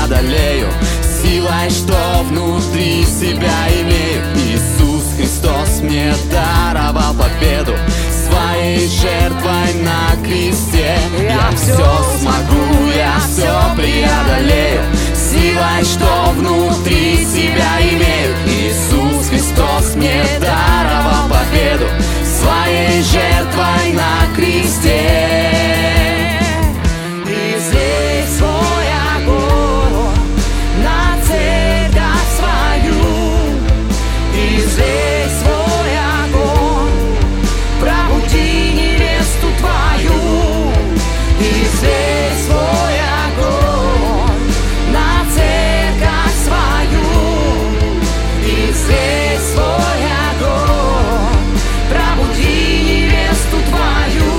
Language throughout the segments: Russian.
преодолею силой, что внутри себя имею. Иисус Христос мне даровал победу своей жертвой на кресте. Я все смогу, я все преодолею силой, что внутри себя имею. Иисус Христос мне даровал победу своей жертвой на кресте. Излей свой огонь на церковь свою, излей свой огонь, пробуди невесту твою. Излей свой огонь на церковь свою, излей свой огонь, пробуди невесту твою.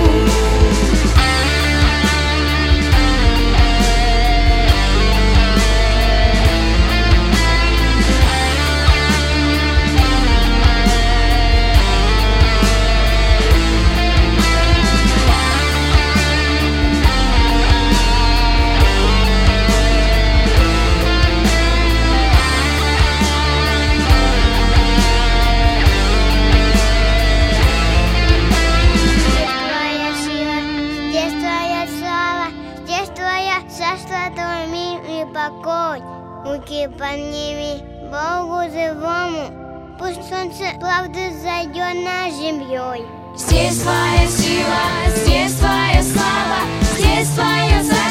Покой, руки подними Богу живому, пусть солнце правды зайдет над землей. Здесь твоя сила, здесь твоя слава, здесь твоя защита.